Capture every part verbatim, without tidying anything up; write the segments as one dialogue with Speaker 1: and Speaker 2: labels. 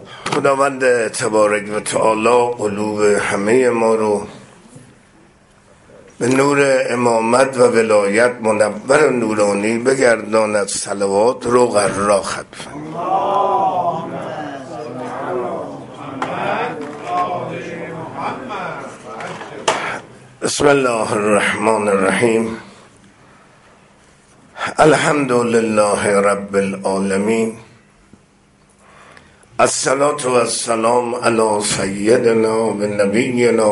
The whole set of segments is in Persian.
Speaker 1: خداوند تبارک و تعالی قلوب همه ما رو به نور امامت و ولایت منور و نورانی بگرداند. صلوات رو غرا ختم. بسم الله الرحمن الرحیم. الحمد لله رب العالمین. الصلاة و السلام علی سیدنا و نبینا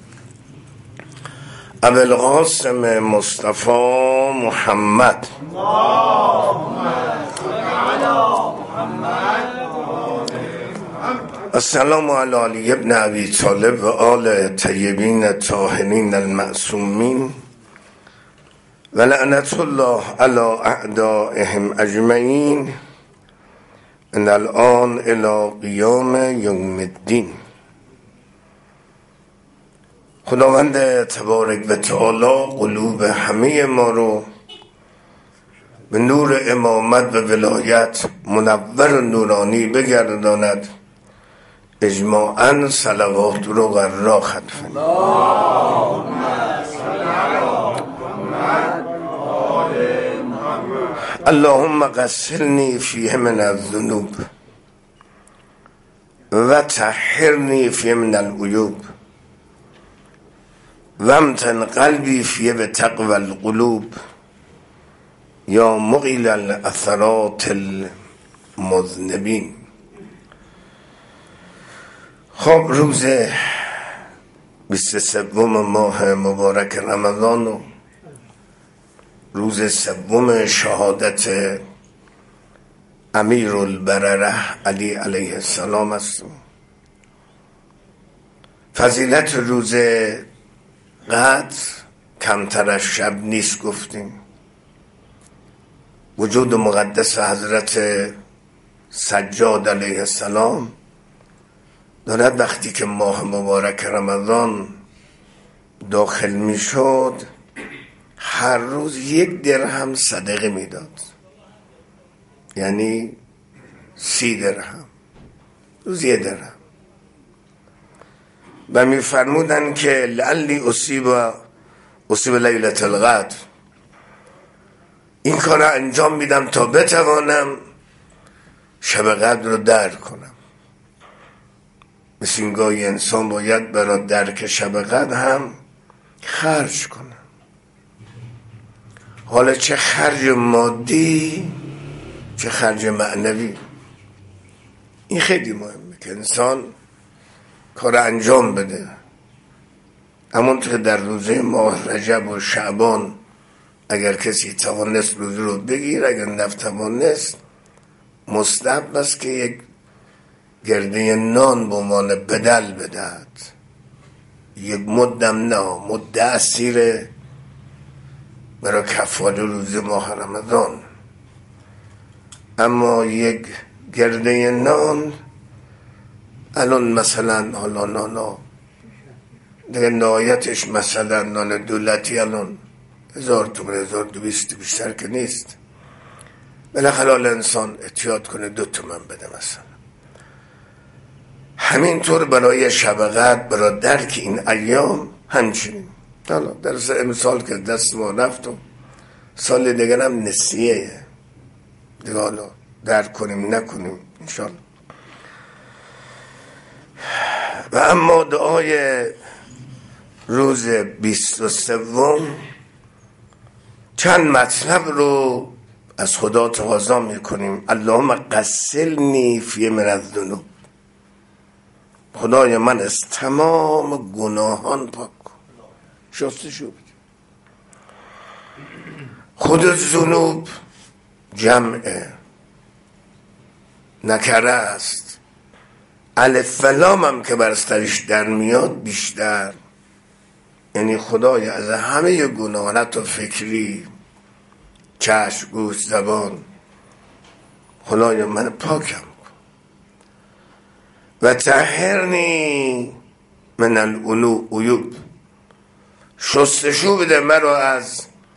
Speaker 1: ابو القاسم مصطفی محمد. السلام علی علی ابن ابی طالب و آل طیبین الطاهرین المعصومین و لعنت الله علی اعدائهم اجمعین من الان الی قیام یوم الدین. خداوند تبارک و تعالی قلوب همه ما رو به نور امامت و ولایت منور و نورانی بگرداند. اجماعاً صلوات رو غرا ختم. اللهم غسلنی فیه من الذنوب و طهرنی فیه من العیوب و امتن قلبی فیه به تقوی القلوب یا مقیل الاثرات المذنبین. خب روز بیست و سوم ماه مبارک رمضان و روز سوم شهادت امیر البرره علی علیه السلام است. فضیلت روز قدر کمتر از شب نیست. گفتیم وجود مقدس حضرت سجاد علیه السلام دارد وقتی که ماه مبارک رمضان داخل می شد هر روز یک درهم صدقه میداد، یعنی سی درهم روز یک درهم، و می فرمودن که لعلی اصیب اصیب لیلة القدر، این کار را انجام میدم تا بتوانم شب قدر رو درک کنم. مثل این گاهی انسان باید برای درک شب قدر هم خرج کنه، حالا چه خرج مادی چه خرج معنوی. این خیلی مهمه که انسان کار انجام بده. همونطور که در روزه ماه رجب و شعبان اگر کسی توانست روزه رو بگیر، اگر نتوانست مستحب است که یک گرده نان به عنوان بدل بدهد. یک مدم نه مد اسیره برای کفاره روز ماه رمضان، اما یک گرده نان الان مثلا حالا نانا دیگه نهایتش مثلا نان دولتی الان هزار تومن هزار دویست بیشتر که نیست. بالاخره انسان احتیاط کنه دو تومن بده مثلا. همینطور برای شب قدر برای درک این ایام همچنین. حالا در امسال که دست ما رفت و سال دیگر هم نسیه دیگه، حالا درک کنیم نکنیم انشالله. و اما دعای روز بیست و سوم چند مطلب رو از خدا تقاضا میکنیم. اللهم غسلنی فیه من الذنوب، خدای من از تمام گناهان پاک کن، شستشو بده. خود ذنوب جمع نکره است، الف و لام هم که برسترش در میاد بیشتر، یعنی خدای از همه گناهات و فکری، چشم، گوش، زبان، خدای من پاکم کن. و طهرنی من العیوب، شستشو بده مرا از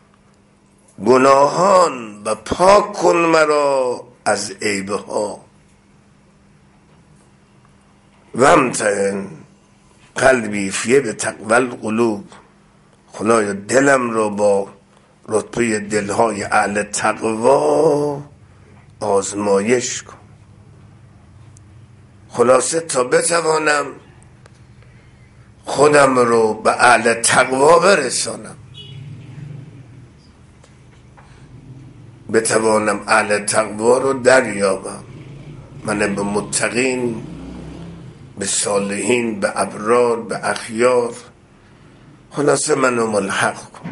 Speaker 1: گناهان و پاک کن مرا از عیبها. وامتحن قلبی فیه به تقوی القلوب، خدایا دلم رو با رتبه دلهای اهل تقوا آزمایش کن. خلاصه تا بتوانم خودم رو به اهل تقوا برسانم، بتوانم اهل تقوا رو دریابم، من به متقین، به صالحین، به ابرار، به اخیار، خلاصه منو ملحق کن.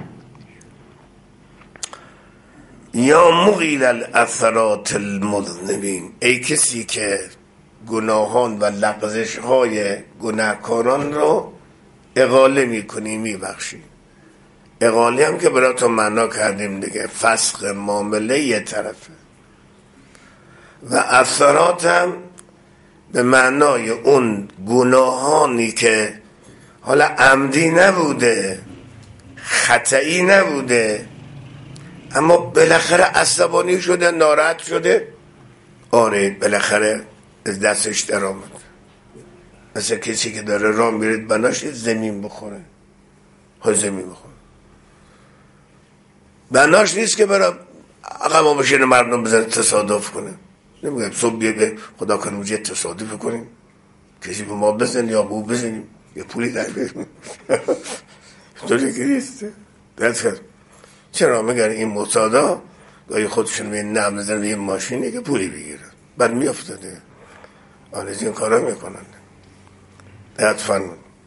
Speaker 1: یا مغیل الاثرات المذنبین، ای کسی که گناهان و لغزش های گناهکاران رو اقاله میکنی، میبخشی. اقاله هم که برای تو معنا کردیم دیگه، فسخ معامله یه طرفه، و اثرات هم به معنای اون گناهانی که حالا عمدی نبوده، خطایی نبوده، اما بالاخره عصبانی شده، ناراحت شده، آره بالاخره از دستش در آمد. مثل کسی که داره راه میره بناش زمین بخوره، های زمین بخوره، بناش نیست که برای عقب بشینه مردم بزنه تصادف کنه. نمیگم صبح بیا به خدا کنیم یه تصادف کنیم، کسی به ما بزن یا بو بزنیم یا پولی در بریم. دوری که نیست دست. چرا میگن این مصادا گاهی خودشون به نم بزن به یه ماشینی که پولی بگیرن، بعد میافتاده آنیز این کارا میکنن. حتفاً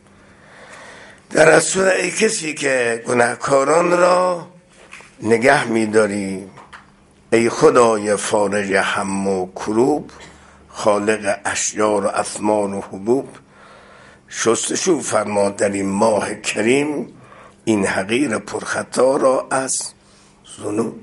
Speaker 1: در اصول ای کسی که گناهکاران را نگه میداری، ای خدای فارج هم و کروب، خالق اشیار و اثمان و حبوب، شستشو فرما در این ماه کریم، این حقیر پرخطا را از ذنوب.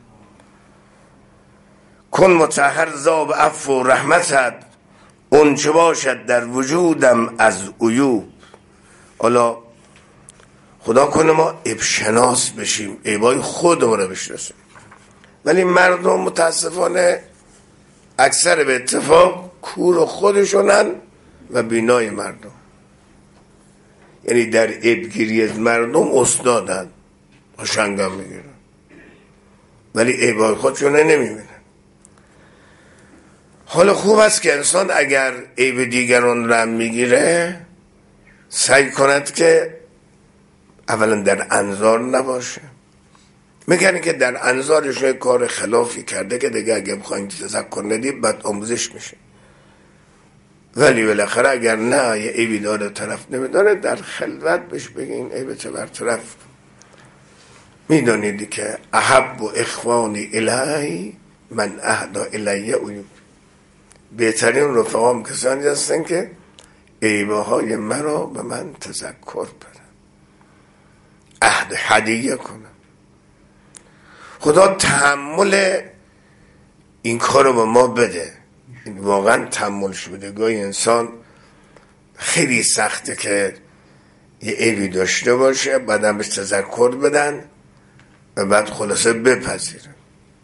Speaker 1: کن مطهر زاب عفو و رحمتت، اون چه باشد در وجودم از عیوب. حالا خدا کنه ما عیبشناس بشیم، عیبای خودمون رو بشناسیم، ولی مردم متاسفانه اکثر به اتفاق کور خودشونن و بینای مردم، یعنی در عیبگیری از مردم استادن، شنگم میگیرن، ولی عیبای خودشونه نمیبینن. حالا خوب است که انسان اگر عیب دیگران رو میگیره سعی کند که اولا در انظار نباشه. میگن که در انظارش کار خلافی کرده که دیگه اگه بخواین تذکر ندید بعد آموزش میشه، ولی بالاخره اگر نه یه عیبی داره طرف نمیداره، در خلوت بهش بگین عیبت برطرف. میدانید که احب و اخوانی الهی من اهدا الیه عیوب، بهترین رفقام کسانی هستن که عیبه های مرا به من تذکر بدن، عهد هدیه کنم. خدا تحمل این کار رو به ما بده، این واقعا تحملش بده. گاهی انسان خیلی سخته که یه عیبی داشته باشه بعدم بهش تذکر بدن و بعد خلاصه بپذیرن.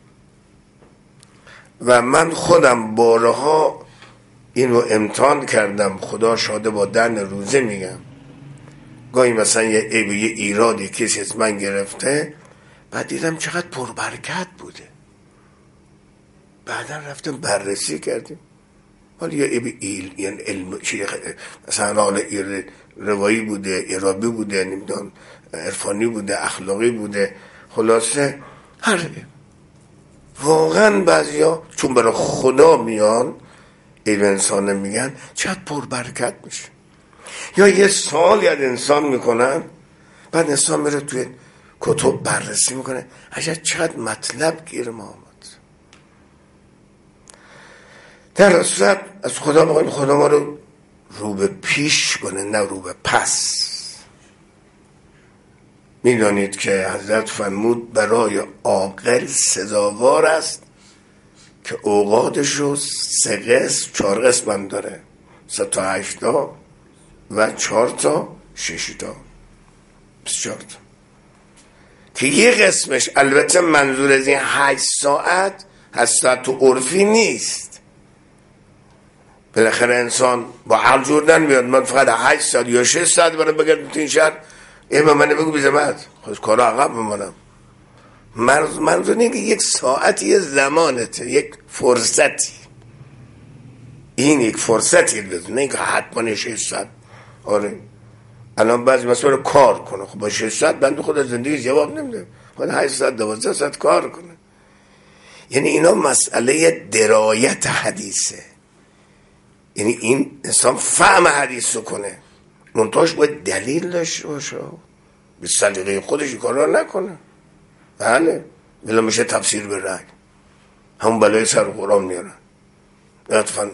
Speaker 1: و من خودم بارها این رو امتحان کردم، خدا شاده با دن روزه میگم. گاهی مثلا یه عیب یه ایرادی کسی از من گرفته، بعد دیدم چقدر پربرکت بوده، بعدا رفتم بررسی کردیم، حالا یه عیب ایل یعنی علم چی مثلا حالا روایی بوده، ارابی بوده، نمیدونم عرفانی بوده، اخلاقی بوده، خلاصه هر واقعا بعضیا چون برای خدا میان عیب انسان میگن چقدر پربرکت میشه. یا یه سال یاد انسان میکنن، بعد انسان میره توی کتب بررسی میکنه، عجب چقدر مطلب گیر ما آمد. در صورت از خدا بخوایم خدا ما رو رو به پیش کنه نه رو به پس. میدانید که حضرت فرمود برای عاقل سزاوار است که اوقاتش رو سه قسم چهار قسم هم داره، سه تا هشتا و چهار تا ششتا، چهار تا، که یه قسمش البته منظور از این هشت ساعت هست ساعت تو عرفی نیست، بالاخره انسان با هر جور در میاد. من فقط هشت ساعت یا شش ساعت برم بگردم تو این شهر، ای به من بگو بیزمت خود کارا عقب بمانم. منظور منظور اینه که یک ساعتی یه زمانته، یک فرصتی، این یک فرصتی لازم، نه اینکه حتما شش ساعت. آره الان بعضی مثلا کار کنه، خب با شش ساعت بنده خود از زندگی جواب نمیده، خود هشت ساعت دوازده ساعت کار کنه. یعنی اینا مسئله درایت حدیثه، یعنی این انسان فهم حدیث رو کنه، منتاش باید دلیل داشته باشه، به سلیقه خودش کارا نکنه. بله ولی میشه تفسیر به رأی، همون بلای سر قرآن میارن. لطفاً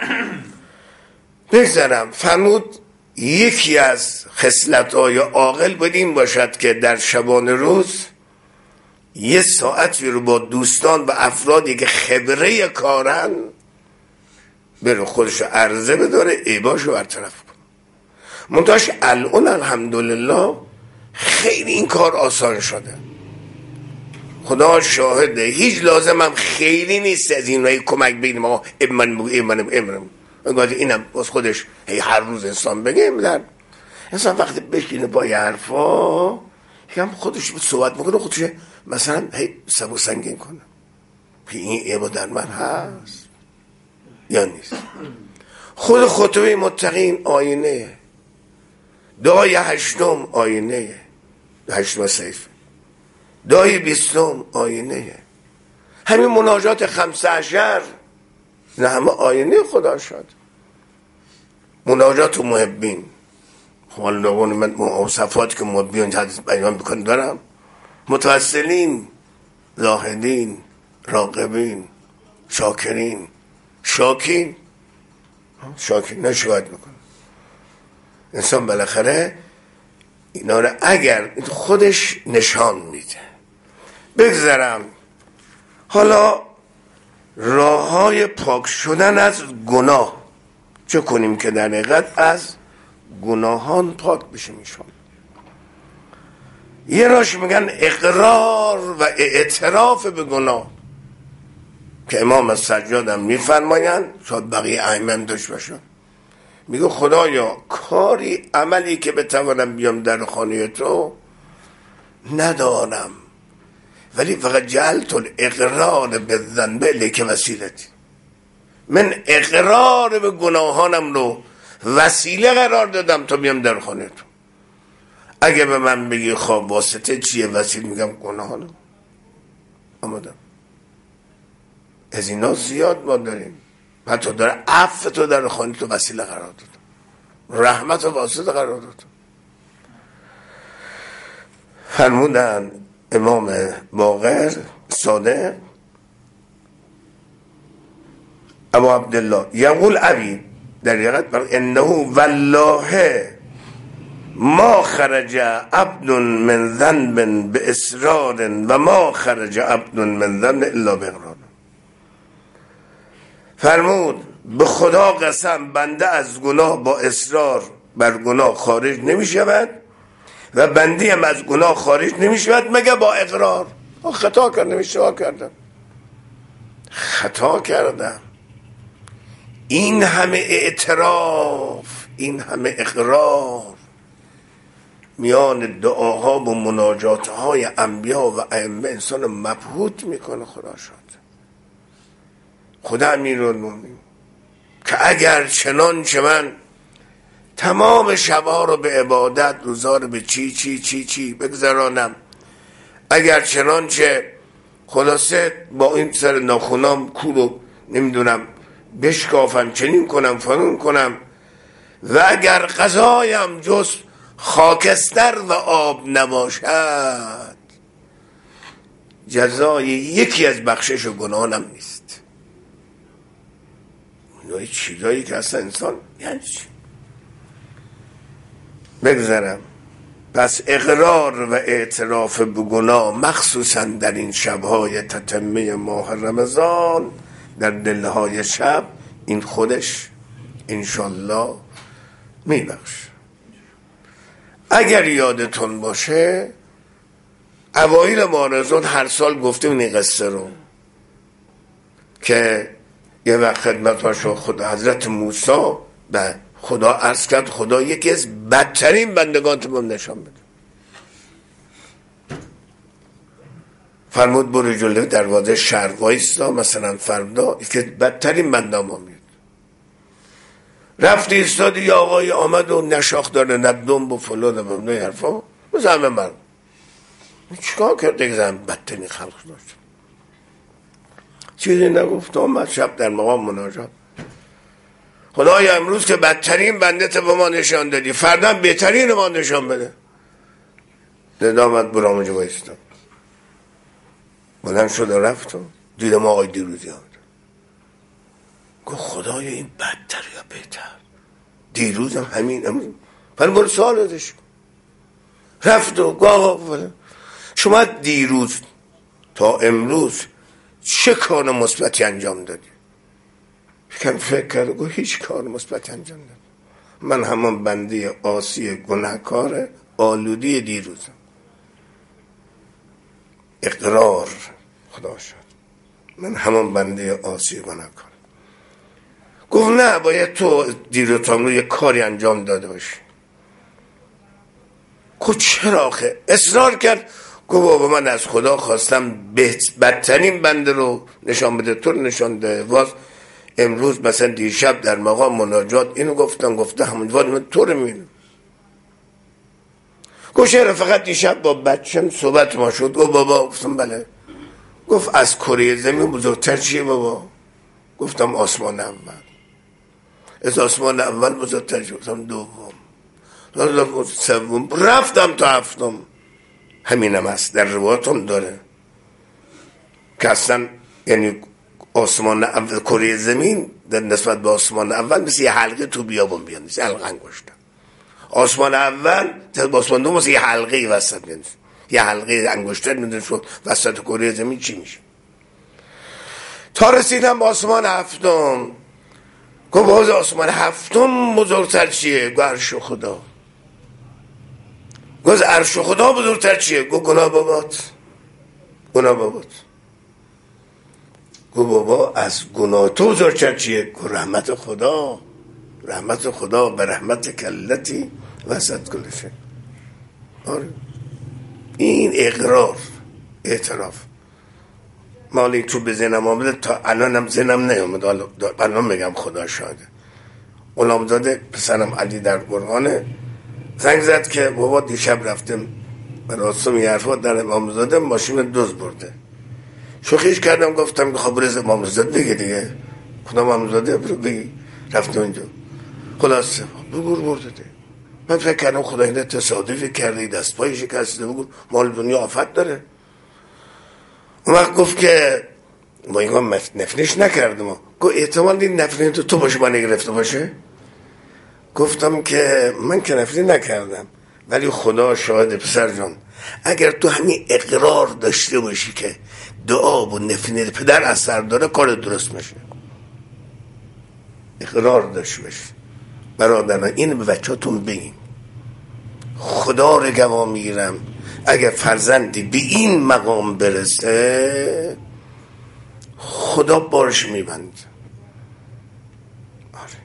Speaker 1: بگذارم فرمود یکی از خصلت‌های عاقل باید این باشد که در شبانه روز یه ساعتی رو با دوستان و افرادی که خبره کارن بره خودش رو عرضه بداره، عیباش رو برطرف کنه. منتاش الان الحمدلله خیلی این کار آسان شده، خدا شاهده. هیچ لازم هم خیلی نیست از این رای کمک بگیم ما ایمن بگو ایمن ایمن اینم از خودش هی هر روز انسان بگیم. در انسان وقتی بشینه با یه حرفا هم خودش صحبت میکنه، خودش مثلا هی سبو سنگین کنه که این ایبا در من هست یا نیست. خود خطبه متقین آینه، دعای هشتم آینه، هشتم سیف، دعای بیستم آینه، همین مناجات خمسه عشر نه همه آینه خدا شد. مناجات محبین، حال نقول من مواصفات که محبین حدیث بیان بکن دارم، متوسلین، زاهدین، راقبین، شاکرین، شاکین شاکین نشوید میکن. انسان بالاخره اینا رو اگر خودش نشان میده. بگذارم حالا راه های پاک شدن از گناه چه کنیم که در حقیقت از گناهان پاک بشیم ایشان. یه راش میگن اقرار و اعتراف به گناه که امام سجاد هم میفرمایند، شاید بقیه ائمه داشت باشن، میگه خدایا کاری عملی که بتوانم بیام در خانه تو ندارم، ولی فقط جعلت الاقرار بالذنب الیک وسیلتی، من اقرار به گناهانم رو وسیله قرار دادم تا بیام در خانه تو. اگه به من بگی خواب واسطه چیه وسیله، میگم گناهانم آمدم. از اینا زیاد ما داریم، حتی داره عفو تو در خانه تو وسیله قرار داد، رحمت و واسطه قرار داد. فرمودن امام باقر صادق ابو عبدالله یقول ابی در حقیقت انه والله ما خرج عبد من ذنب باصرار و ما خرج عبد من ذنب الا باقرار. فرمود به خدا قسم بنده از گناه با اصرار بر گناه خارج نمی شود و بنده هم از گناه خارج نمی شود مگه با اقرار. خطا کردم، اشتباه کردم، خطا کردم. این همه اعتراف، این همه اقرار میان دعاها و مناجاتهای انبیا و ائمه انسان مبهوت میکنه. خدا شد خدا امیرالمومنین که اگر چنانچه من تمام شبها رو به عبادت، روزا رو به چی چی چی چی بگذرانم، اگر چنانچه خلاصه با این سر ناخونام کولو نمیدونم بشکافم، چنین کنم فنون کنم، و اگر غذایم جز خاکستر و آب نباشد، جزای یکی از بخشش و گناهانم نیست. اینای چیزایی که اصلا انسان یعنی چی؟ بگذارم. پس اقرار و اعتراف به گناه مخصوصا در این شبهای تتمه ماه رمضان در دلهای شب، این خودش انشالله میبخش. اگر یادتون باشه اوایل ماه رمضان هر سال گفتیم این قصه رو که یه وقت خدمت شو خدا حضرت موسی به خدا عرض کرد خدا یکی از بدترین بندگان تو من نشان بده. فرمود برو جلوی دروازه شهر وایسا، مثلا فردا که بدترین بنده ما میاد. رفت ایستادی، یا آقای آمد و نشاخ داره نه دنب و فلان و نه حرفا بزنه من چیکار کرده که زن بدترین خلق داشت، چیزی نگفت. آمد شب در مقام مناجات خدای امروز که بدترین بنده تو به ما نشان دادی، فردا بهترین ما نشان بده. ندا آمد برام اونجا بایستم، بلند شد و رفت و دیدم آقای دیروزی آمد. گفت خدای این بدتر یا بهتر؟ دیروز هم همین امروز. فرم برو سوال ازش کن. رفت و گفت آقا شما دیروز تا امروز چه کار مثبتی انجام دادی؟ فکر فکر کرد گفت هیچ کار مثبتی انجام دادی. من همان بنده عاصی گناهکار آلودی دیروزم. اقرار خدا شد من همان بنده عاصی گناهکار. گفت نه باید تو دیرو تا امروز یک کاری انجام داده باشی. گفت چرا آخه؟ اصرار کرد. گفت بابا من از خدا خواستم بدترین بنده رو نشان بده، تو رو نشان ده. واز امروز مثلا دیشب در مقام مناجات اینو گفتم، گفته همون واد من تو رو میبینم. گفت چرا فقط دیشب با بچم صحبت ما شد؟ گفت بابا. گفتم بله. گفت از کره زمین بزرگتر چیه بابا؟ گفتم آسمان اول. از آسمان اول بزرگتر چیه؟ گفتم دوم. سوم. رفتم تا هفتم. همینم هست در روایاتم داره که اصلا یعنی آسمان اول کره زمین در نسبت به آسمان اول مثل یه حلقه تو بیابون بیان، مثل حلقه انگشتر. آسمان اول تا آسمان دوم مثل یه حلقه وسط میاد، یه حلقه انگشتر میاد شد وسط کره زمین چی میشه. تا رسیدم به آسمان هفتم. گفت باز آسمان هفتم بزرگتر چیه؟ گفت عرش خدا. گفت عرش خدا بزرگتر چیه؟ گفت گناه بابات. گناه بابات. گفت بابا از گناه تو بزرگتر چیه؟ گفت رحمت خدا. رحمت خدا به رحمت کلتی وسط کلشه. آره این اقرار اعتراف مالی تو به ذهنم آمده، تا الانم ذهنم نیامد، الان میگم خدا شاهده. غلامزاده پسرم علی در قرآنه زنگ زد که بابا دیشب رفتم مراسم یه حرفات در امامزاده ماشین دوز برده. شوخیش کردم گفتم که خب برز امامزاده بگه دیگه، خدا امامزاده بگی رفتم اینجا. خلاصه بگور برده دیگه. من فکر کردم خدا اینه تصادفی کرده دست پایی شکسته، بگو مال دنیا آفت داره. اون وقت گفت که ما اینگاه نفرینش نکردم. گفت احتمال این نفرین تو تو باشه با نگرفته باشه. گفتم که من که نفرین نکردم، ولی خدا شاهد پسر جان، اگر تو همین اقرار داشته باشی که دعا و نفرین پدر اثر داره کار درست میشه. اقرار داشته باشی. برادران این به بچه‌تون بگین. خدا رو گواه میگیرم اگر فرزندی به این مقام برسه خدا بارش میبند. آره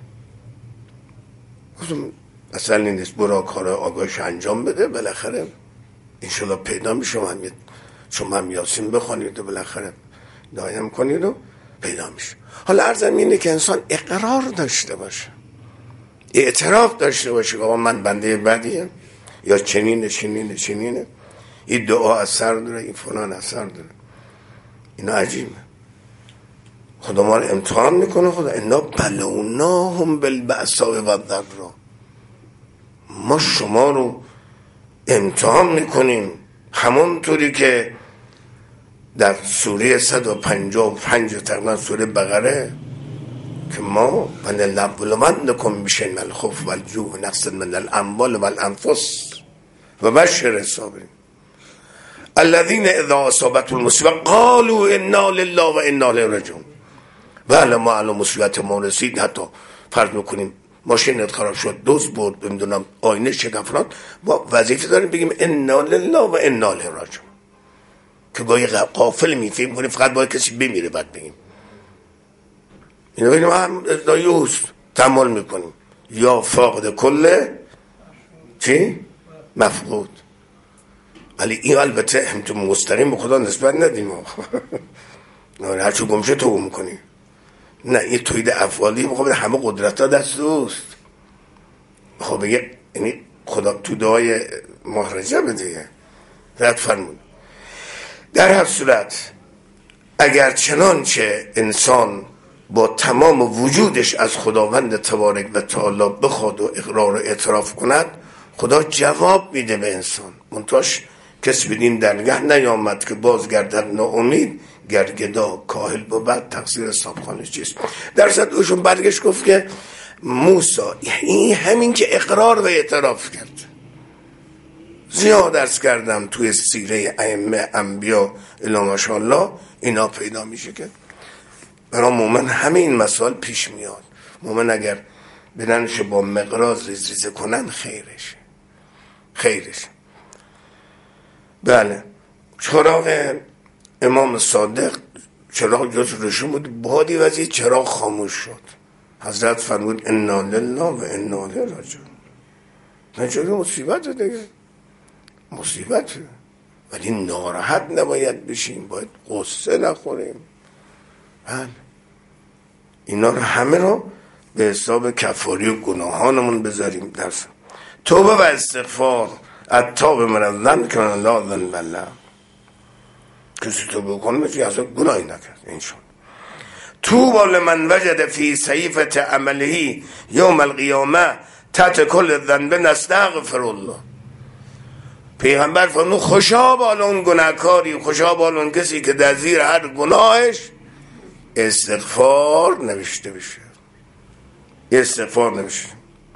Speaker 1: گفتم اصلا این نیست، برا کار آگاهش انجام بده، بالاخره انشالله پیدا میشه. هم شما هم یاسین بخونید و بالاخره دایم کنید و پیدا میشه. حالا عرضم اینه که انسان اقرار داشته باشه، اعتراف داشته باشه که من بنده بدیم یا چنینه چنینه چنینه، این دعا اثر داره، این فلان اثر داره. اینا عجیبه. خدا ما رو امتحان میکنه. خدا انا بلوناهم بالبأساء والضراء، ما شما رو امتحان میکنیم همونطوری که در سوره صد و پنجاه و پنج تقریبا سوره بقره که ما ونبلونکم بشیء من الخوف والجوع ونقص من الاموال والانفس و بشر الصابرین الذين اذا اصابتهم المصیبه قالوا انا لله و انا الیه راجعون. بله ما الان مصیبت ما رسید، حتی فرض میکنیم ماشینت خراب شد، دزد برد، نمیدونم آینه شکفت، ما وظیفه داریم بگیم انا لله و انا الیه راجعون. که گاهی غافل میفهمیم کنیم فقط باید کسی بمیره بعد بگیم. اینو بگیم هم دایوست تحمل میکنیم. یا فاقد کل چی؟ مفقود. ولی این البته هم تو مستقیم به خدا نسبت ندیم هرچو گمشه تو میکنی. نه این توحید افعالی میخواد همه قدرت ها دست اوست. خب بگه یعنی خدا تو دعای مهرجه بده رد فرمون. در هر صورت اگر چنانچه انسان با تمام وجودش از خداوند تبارک و تعالی بخواد و اقرار و اعتراف کند، خدا جواب میده به انسان. منتاش کس بدین درگه نیامد که بازگردد ناامید، گرگدا کاهل بود تقصیر صاحبخانه چیست. در صد اوشون برگشت گفت که موسی این همین که اقرار و اعتراف کرد. زیاد درس کردم توی سیره ائمه انبیا الی ماشاءالله اینا پیدا میشه که برای مومن همه این مسائل پیش میاد. مومن اگر بدنش با مقراض ریز ریزه کنن خیرش خیرش. بله چراغ امام صادق چراغ جز روشن بود، بادی وزی چراغ خاموش شد. حضرت فرمود انا لله و انا الیه راجعون. نجوری مصیبت دیگه مصیبت، ولی ناراحت نباید بشیم، باید قصه نخوریم. بله اینا رو همه رو به حساب کفاری و گناهانمون بذاریم. درس توبه و استغفار التوبه من الذنب که من لا ذنب له. کسی توبه کنه مثل اصلا گناهی نکرد. این شد توبه لمن وجد فی صحیفه عمله یوم القیامه تحت کل ذنب نستغفر الله. پیغمبر فرمود خوشا بال اون گناهکاری، خوشا بال اون کسی که در زیر هر گناهش استغفار نوشته بشه. استغفار نوشته.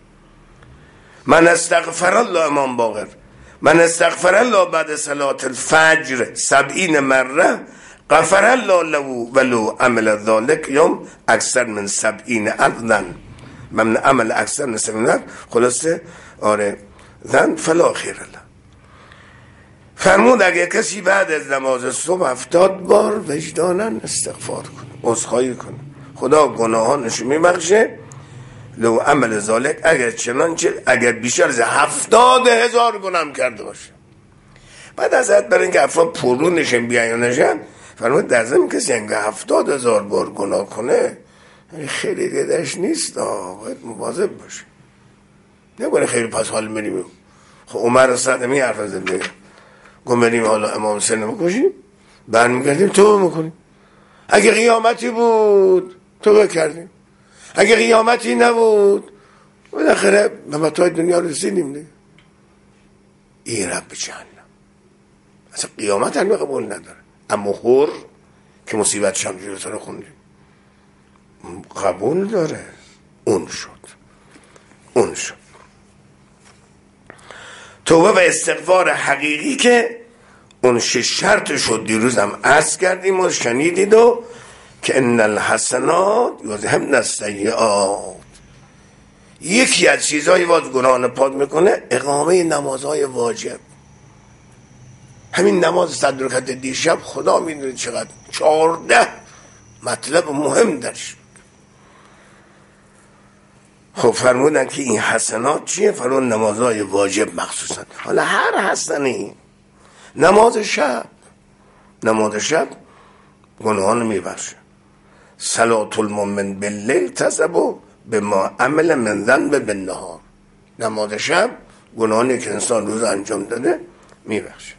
Speaker 1: من استغفر الله امام باقر من استغفر الله بعد صلاة الفجر سبعین مره غفر الله له ولو عمل ذلك یوم اکثر من سبعین الف من عمل اکثر من سبعین الف خلاصه آره ذن فلا خیر له. فرمود اگه کسی بعد از نماز صبح هفتاد بار وجدانن استغفار کنه، عذرخواهی کنه، خدا گناهانش میبخشه. لو عمل ذالک اگر چنانچه اگر بیشتر از هفتاد هزار گناه کرده باشه. بعد از حد برای اینکه افراد پررو نشن بیان نشن فرمود در ضمن کسی اینکه هفتاد هزار بار گناه کنه خیلی دیدش نیست، باید مواظب باشه. نکنه خیلی پس حال میریم. خب عمر صد می حرف زده گم بریم حالا امام حسین بکشیم برمیگردیم توبه میکنیم. اگه قیامتی بود توبه کردیم، اگه قیامتی نبود بالاخره به متاع دنیا رسیدیم دیگه. این رب جهنم اصلا قیامت هم قبول نداره. اما خور که مصیبت شمجیرت رو خوندیم قبول داره. اون شد اون شد توبه و استغفار حقیقی که اون شش شرط شد. دیروز هم عرض کردیم و شنیدید و که ان الحسنات یذهبن السیئات. یکی از چیزایی واجب گناه پاک میکنه اقامه نمازهای واجب. همین نماز صد رکعت دیشب خدا میدونه چقدر چهارده مطلب مهم درش. خب فرمودن که این حسنات چیه؟ فرمودن نمازهای واجب مخصوصا. حالا هر حسنی نماز شب نماز شب گناهان میبخشه. صلاة المؤمن باللیل تذهب بما عمل من ذنب بالنهار. نماز شب گناهانی که انسان روز انجام داده میبخشه.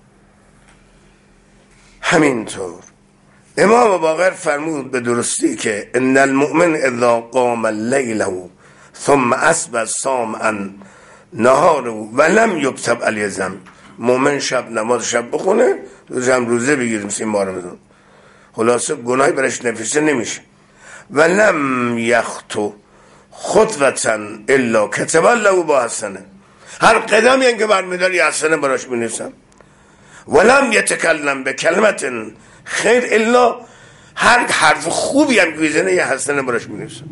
Speaker 1: همینطور امام باقر فرمود به درستی که ان المؤمن اذا قام الليل ثم اصبح صامعا نهاره ولم یکتب علیه ذنب. مومن شب نماز شب بخونه روز هم روزه بگیریم سیم ماه رمضان خلاصه گناهی برش نفیسه نمیشه. ولم یخطو خطوتا الا کتب له با حسنه. هر قدمی این که برمیداری حسنه براش بنویسم. ولم یتکلم به کلمت خیر الا هر حرف خوبی هم که بزنه یه حسنه براش بنویسم.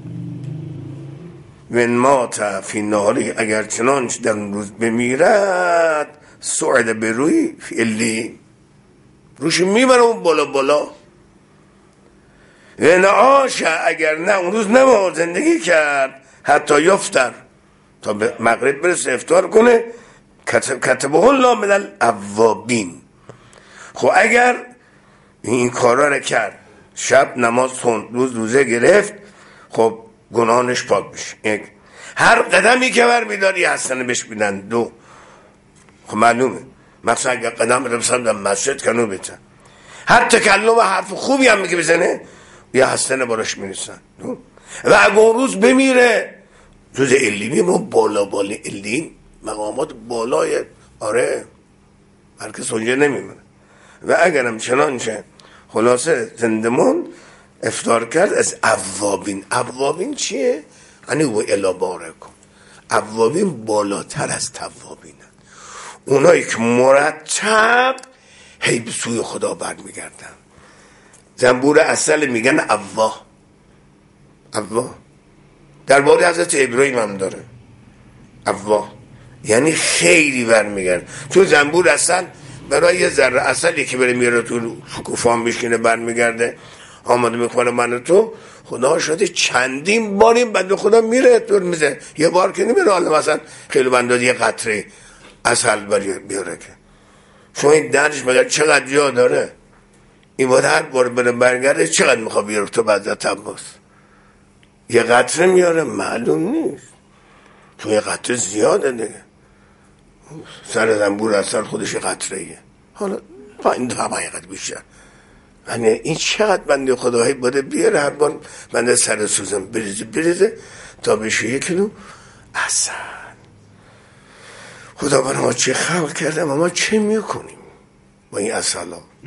Speaker 1: من مات فی نهاری اگر چنانچه در روز بمیرد سعد به روی فی الی روش میبره اون بالا بالا. و نعاش، اگر نه اون روز نما زندگی کرد حتی یفتر، تا به مغرب برسه افطار کنه. کتبه الله من الاوابین. خب اگر این کارا رو کرد، شب نماز خوند، روز روزه گرفت، خب گناهش پاک میشه. یک، هر قدمی که بر میداری حسنه بهش میدن. دو، خب معلومه مثلا اگر قدم رو بسن در مسجد کنو بیتن، هر تکلم و حرف خوبی هم که بزنه یه حسنه براش میرسن. و اگر اون روز بمیره جز علینی، ما بالا بالا علین مقامات بالای، آره هر کس اونجا نمیمونه. و اگرم چنانچه خلاصه زندمون افطار کرد از اوابین. اوابین چیه؟ یعنی و الا بارکم. اوابین بالاتر از توابین، اونایی که مرتب هی به سوی خدا برمیگردن. زنبور اصل میگن اواه، اواه. درباره حضرت ابراهیم هم داره اواه، یعنی خیلی برمیگرد. تو زنبور اصل برای یه ذره اصلی که بره میره تو شکوفان میشکنه برمیگرده آماده میکنه من تو. خدا شده چندین باریم بنده خدا میره تو میزه، یه بار که نمیره. حالا مثلا خیلی بنده یه قطره اصل بیاره که شما این درش مگر چقدر جا داره؟ این باید هر بار بره برگرده چقدر میخواد بیاره تو بعد عباس؟ یه قطره میاره؟ معلوم نیست، تو یه قطره زیاده دیگه. سر زنبور اصل خودش یه قطره ایه، حالا با این دو همه یقدر بیشتر. یعنی این چقدر بنده خداهی باید بیاره هر بار بنده سر سوزم بریزه بریزه تا بشه یک کیلو اصل. خدا برای ما چه خلق کرده، ما چه میکنیم با این اصلا؟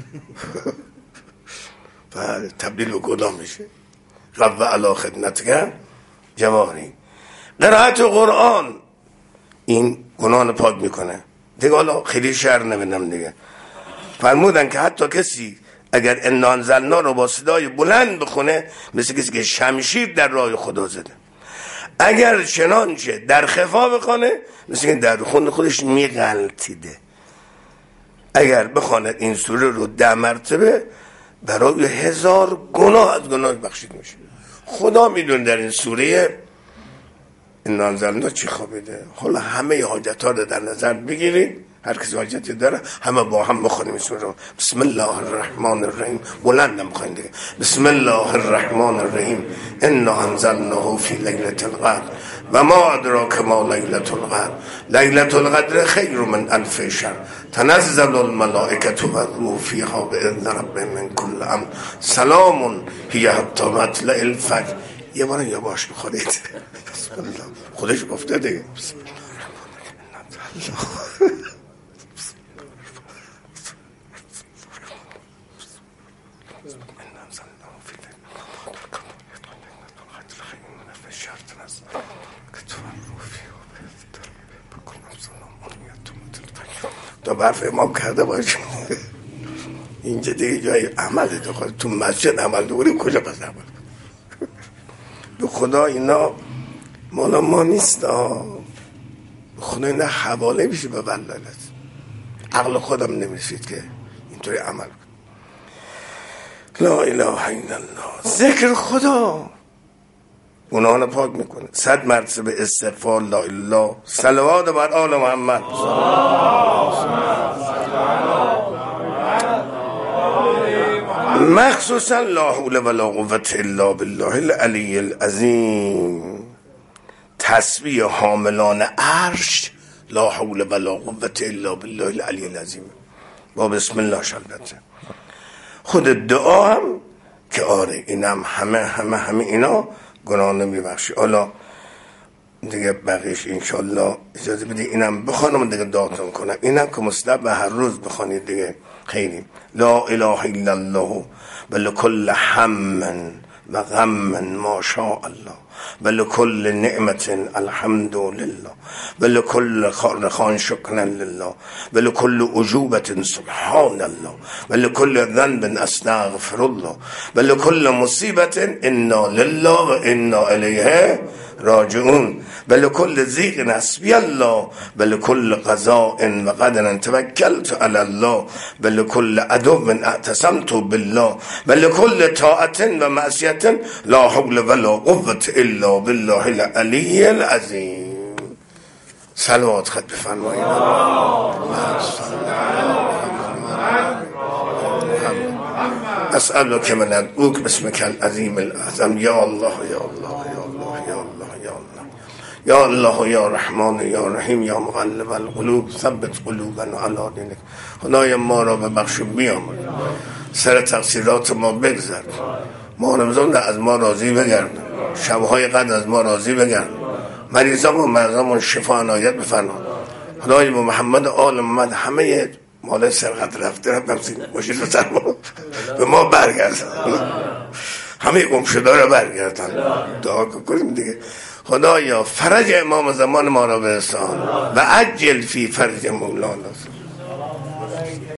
Speaker 1: و تبدیل به گدا میشه. رب علا خدمتگر جوانی. قرائت قرآن این گناه پاک میکنه دیگه. حالا خیلی شعر نمیدم دیگه. فرمودن که حتی کسی اگر انا انزلنا رو با صدای بلند بخونه مثل کسی که شمشیر در راه خدا زده. اگر چنانچه در خفا بخونه مثل که در خون خودش میغلطیده. اگر بخواند این سوره رو ده مرتبه برای هزار گناه از گناه بخشید میشه. خدا میدون در این سوره انا انزلنا چی خوابیده. حالا همه حاجت ها رو در نظر بگیرید، هر کسی حاجتی داره همه با هم بخونیم این سوره. بسم الله الرحمن الرحیم. بلند هم بخونید دیگه. بسم الله الرحمن الرحیم. انا انزلناه فی لیلة القدر و ما ادراک ما لیلة القدر. لیلة القدر خیر من الف شهر تنزل الملائکة و الروح فیها باذن ربهم من کل امر سلام هی حتی مطلع الفجر. یه بار یواش بخونید. بسم الله. خودش گفته دیگه. بسم الله. تا برف امام کرده باشیم اینجا دیگه جای عمله. تو خود تو مسجد عمل دوریم کجا پس عمل به خدا اینا مالا ما نیست. خدا اینا حواله میشه به ولالت. عقل خودم نمیرسید که اینطوری عمل کن. لا اله الا الله. ذکر خدا گناهان پاک میکنه. صد مرتبه استغفار لا اله الا الله. صلوات بر آل محمد. مخصوصا لا حول ولا قوة الا بالله العلی العظیم. تسبیح حاملان عرش لا حول ولا قوة الا بالله العلی العظیم با بسم الله شلبته. خود دعا هم که آره اینم همه همه همه اینا گناه نمیبخشی. حالا دیگه بقیش انشالله اجازه بدی اینم بخوانم دیگه دعاتون کنم. اینم که مستحب هر روز بخوانید دیگه خیلی. لا اله الا الله ولکل هم و غم ما شاء الله ولکل نعمت الحمد لله ولکل خان شکر لله ولکل عجوبة سبحان الله ولکل ذنب استغفر الله ولکل مصیبت انا لله و انا الیه راجعون ولکل ضیق حسبی الله ولکل قضاء و قدر توکلت علی الله ولکل عدو اعتصمت بالله ولکل طاعت و معصیت لا حول ولا قوة الا بالله العلی العظیم. صلوات خط بفرمایید. اسألك من ادعوك باسمك العظیم الاعظم یا الله یا الله یا الله یا الله یا الله یا الله یا رحمان یا رحیم یا مقلب القلوب ثبت قلوبنا علی دینک. خدای ما را ببخش و بیامرز، سر تقصیرات ما بگذر، ما رمضان از ما راضی بگردن، شبهای قدر از ما راضی بگردن، مریضان و مرضان شفا عنایت بفرما. خدای با محمد آل محمد همه مال سرقت رفته رفتم سید باشید بسر ما به ما برگردن، همه گمشده را برگردن، دعا کنیم دیگه. خدایا فرج امام زمان ما را برسان و عجل فی فرج مولانا.